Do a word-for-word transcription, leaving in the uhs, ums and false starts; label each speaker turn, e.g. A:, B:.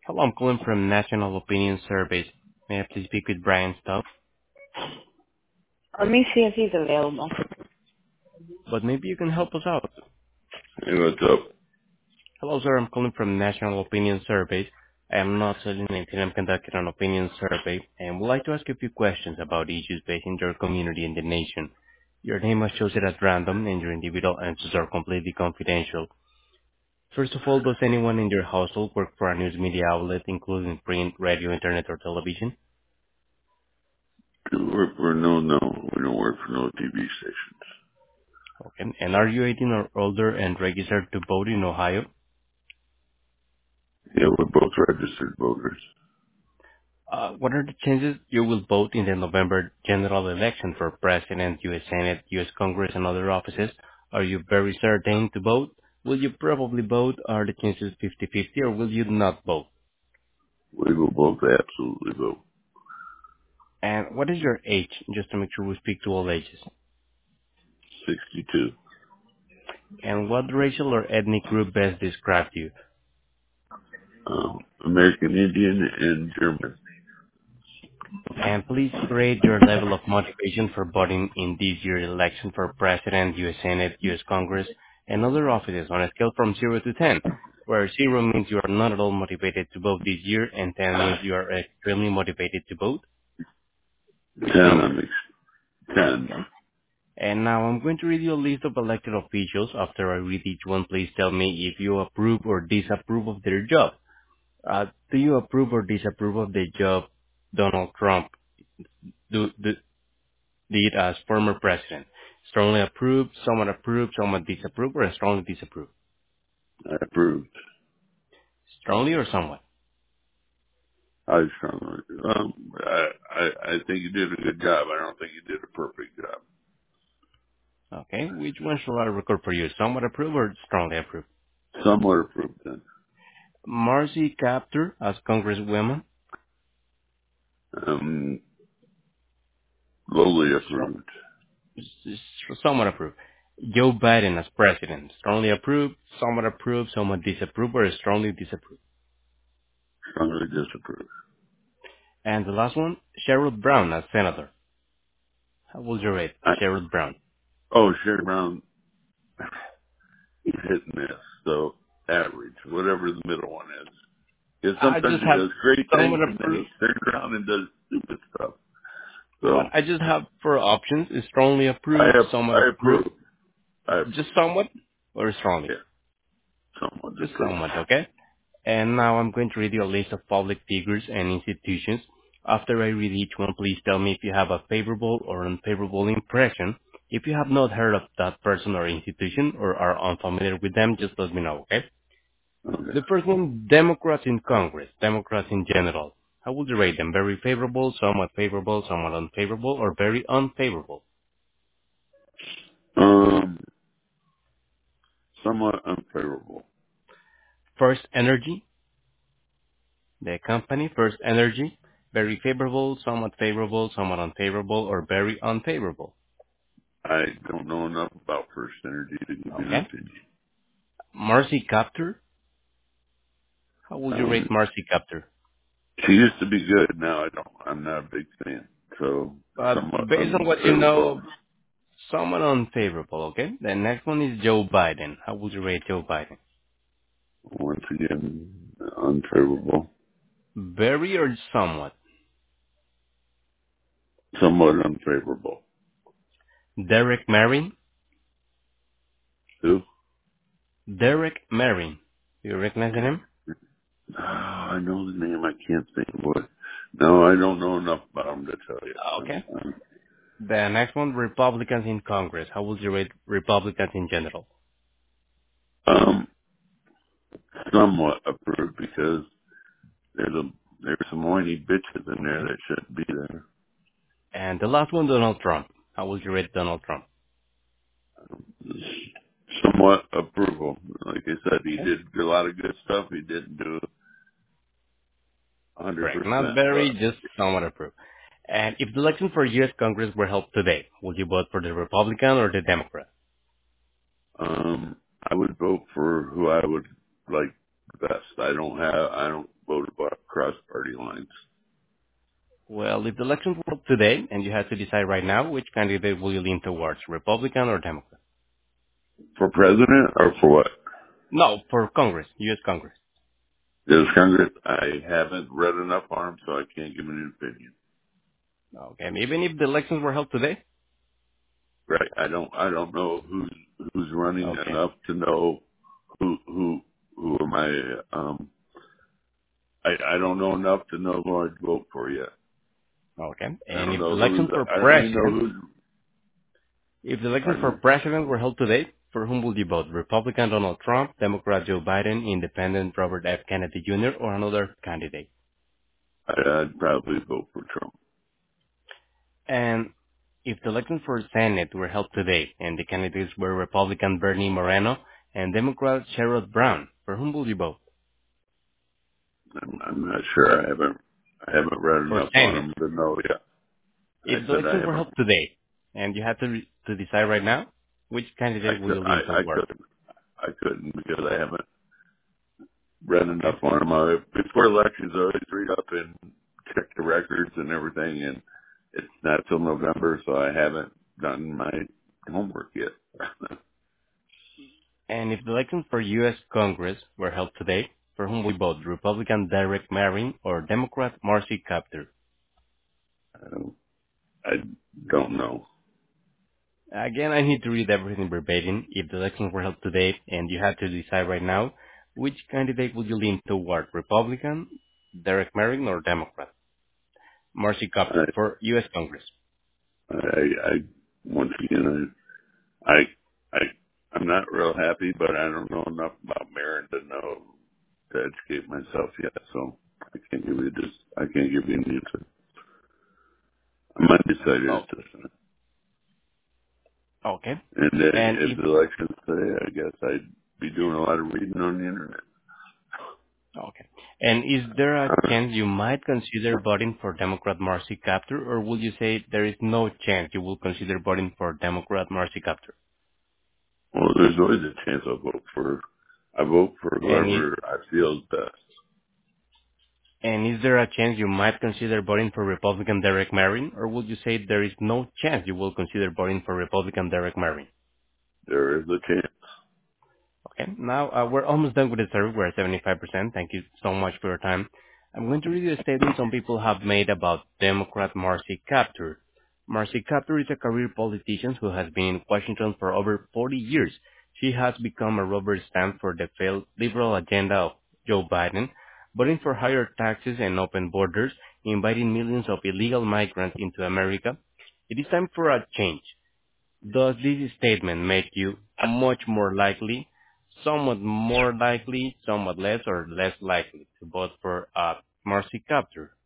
A: Hello, I'm calling from National Opinion Surveys. May I please speak with Brian Stubb?
B: Let me see if he's available.
A: But maybe you can help us out.
C: Hey, what's up?
A: Hello, sir. I'm calling from National Opinion Surveys. I am not selling anything. I'm conducting an opinion survey and would like to ask you a few questions about issues facing your community and the nation. Your name was chosen at random and your individual answers are completely confidential. First of all, does anyone in your household work for a news media outlet, including print, radio, internet, or television?
C: Do we work for no, no. We don't work for no T V stations.
A: Okay. And are you eighteen or older and registered to vote in Ohio?
C: Yeah, we're both registered voters.
A: Uh, what are the chances you will vote in the November general election for President, U S. Senate, U S. Congress, and other offices? Are you very certain to vote? Will you probably vote? Are the chances fifty-fifty, or will you not vote?
C: We will both absolutely vote.
A: And what is your age, just to make sure we speak to all ages?
C: sixty-two.
A: And what racial or ethnic group best describes you?
C: Um, American Indian and German.
A: And please rate your level of motivation for voting in this year's election for President, U S. Senate, U S. Congress, and other offices on a scale from zero to ten, where zero means you are not at all motivated to vote this year and ten means you are extremely motivated to vote. Which
C: ten,
A: number?
C: I'm ex- ten.
A: Okay. And now I'm going to read you a list of elected officials. After I read each one, please tell me if you approve or disapprove of their job. Uh, do you approve or disapprove of the job Donald Trump do, do, did as former president? Strongly approved, somewhat approved, somewhat disapproved, or strongly disapproved?
C: I approved.
A: Strongly or somewhat?
C: I strongly. Um, I, I, I think you did a good job. I don't think you did a perfect job.
A: Okay, which one shall I record for you? Somewhat approved or strongly approved?
C: Somewhat approved then.
A: Marcy Kaptur as Congresswoman?
C: Um, lowly
A: Strong,
C: approved.
A: somewhat approved. Joe Biden as president? Strongly approved, somewhat approved, somewhat disapproved, or strongly disapproved?
C: Strongly disapproved.
A: And the last one, Sherrod Brown as senator. How would you rate
C: I,
A: Sherrod Brown?
C: oh, Sherry Brown, he's hit and miss. So average, whatever the middle one is. Because
A: I
C: sometimes
A: just
C: he
A: have
C: does great
A: somewhat
C: things and then
A: approved.
C: he turns around and does stupid stuff.
A: What
C: So
A: I just have for options is strongly
C: I
A: approved,
C: have,
A: somewhat
C: I
A: approved,
C: approve. I
A: just
C: approve.
A: somewhat, or strongly?
C: Yeah, someone
A: Just
C: approves.
A: somewhat, okay? And now I'm going to read you a list of public figures and institutions. After I read each one, please tell me if you have a favorable or unfavorable impression. If you have not heard of that person or institution or are unfamiliar with them, just let me know, okay?
C: Okay.
A: The first one, Democrats in Congress, Democrats in general. How would you rate them? Very favorable, somewhat favorable, somewhat unfavorable, or very unfavorable?
C: Um, somewhat unfavorable.
A: First Energy, the company, First Energy, very favorable, somewhat favorable, somewhat unfavorable, or very unfavorable.
C: I don't know enough about First Energy to give you an
A: Okay.
C: opinion.
A: Marcy Captor, how would you rate
C: Um,
A: Marcy Captor?
C: she used to be good. Now I don't. I'm not a big fan. So
A: Uh,
C: somewhat
A: based on what you
C: unfavorable.
A: know, somewhat unfavorable, okay? The next one is Joe Biden. How would you rate Joe Biden?
C: Once again, unfavorable.
A: Very or somewhat?
C: Somewhat unfavorable.
A: Derek Marin?
C: Who?
A: Derek Marin. Do you recognize the name?
C: Oh, I know the name. I can't think of what. No, I don't know enough about him to tell you.
A: Okay.
C: Um,
A: The next one, Republicans in Congress. How would you rate Republicans in general?
C: um, somewhat approved because there's a there's some whiny bitches in there that shouldn't be there.
A: And the last one, Donald Trump. How would you rate Donald Trump?
C: Somewhat approval. Like I said, he
A: Okay.
C: did a lot of good stuff. He didn't do a hundred
A: Correct. Not
C: percent,
A: very,
C: but
A: just somewhat approved. And if the election for U S. Congress were held today, would you vote for the Republican or the Democrat?
C: um, I would vote for who I would like best. I don't have. I don't vote about cross party lines.
A: Well, if the elections were held today and you had to decide right now, which candidate will you lean towards, Republican or Democrat?
C: For president or for what?
A: No, for Congress, U S. Congress.
C: This Congress, I haven't read enough on them, so I can't give an opinion.
A: Okay, even if the elections were held today?
C: Right? I don't, I don't know who's who's running
A: Okay,
C: enough to know who who who am I. Um, I I don't know enough to know who I'd vote for yet.
A: okay.
C: I
A: And
C: don't
A: if the
C: know who's.
A: elections for
C: I don't even know
A: president,
C: who's.
A: if the elections
C: Pardon
A: for
C: me.
A: president were held today, for whom would you vote? Republican Donald Trump, Democrat Joe Biden, Independent Robert F. Kennedy Junior, or another candidate?
C: I, I'd probably vote for Trump.
A: And if the elections for Senate were held today and the candidates were Republican Bernie Moreno and Democrat Sherrod Brown, for whom will you vote?
C: I'm, I'm not sure. I haven't I haven't read
A: For
C: enough on
A: Senate.
C: them to know yet. I
A: If the
C: said I
A: elections were
C: haven't.
A: held today and you had to, re- to decide right now, which
C: I
A: candidate will
C: could.
A: you
C: I,
A: lean
C: I
A: toward?
C: couldn't. I couldn't because I haven't read enough
A: Okay.
C: on them. I, before elections, I always read up and check the records and everything, and it's not till November, so I haven't done my homework yet.
A: And if the elections for U S. Congress were held today, for whom will you vote? Republican Derek Merrin or Democrat Marcy Kaptur?
C: I don't, I don't know.
A: Again, I need to read everything verbatim. If the elections were held today and you had to decide right now, which candidate would you lean toward? Republican, Derek Merrin, or Democrat? Marcy
C: I,
A: Kaptur for U S. Congress.
C: I, I once again, I, I, I, I'm not real happy, but I don't know enough about Marin to know to educate myself yet. So I can't give you this. I can't give you an answer. I'm undecided
A: Oh,
C: at this time.
A: okay.
C: And uh,
A: And
C: if
A: if
C: the election's today, I guess I'd be doing a lot of reading on the internet.
A: okay. And is there a
C: All right.
A: chance you might consider voting for Democrat Marcy Kaptur, or will you say there is no chance you will consider voting for Democrat Marcy Kaptur?
C: Well, there's always a chance I'll vote for. I vote for
A: And is,
C: whoever I feel is best.
A: and is there a chance you might consider voting for Republican Derek Merrin, or would you say there is no chance you will consider voting for Republican Derek Merrin?
C: There is a chance.
A: Okay, now uh, we're almost done with the survey. We're at seventy-five percent. Thank you so much for your time. I'm going to read you a statement some people have made about Democrat Marcy Kaptur. Marcy Kaptur is a career politician who has been in Washington for over forty years. She has become a rubber stamp for the failed liberal agenda of Joe Biden, voting for higher taxes and open borders, inviting millions of illegal migrants into America. It is time for a change. Does this statement make you much more likely, somewhat more likely, somewhat less, or less likely to vote for uh, Marcy Kaptur?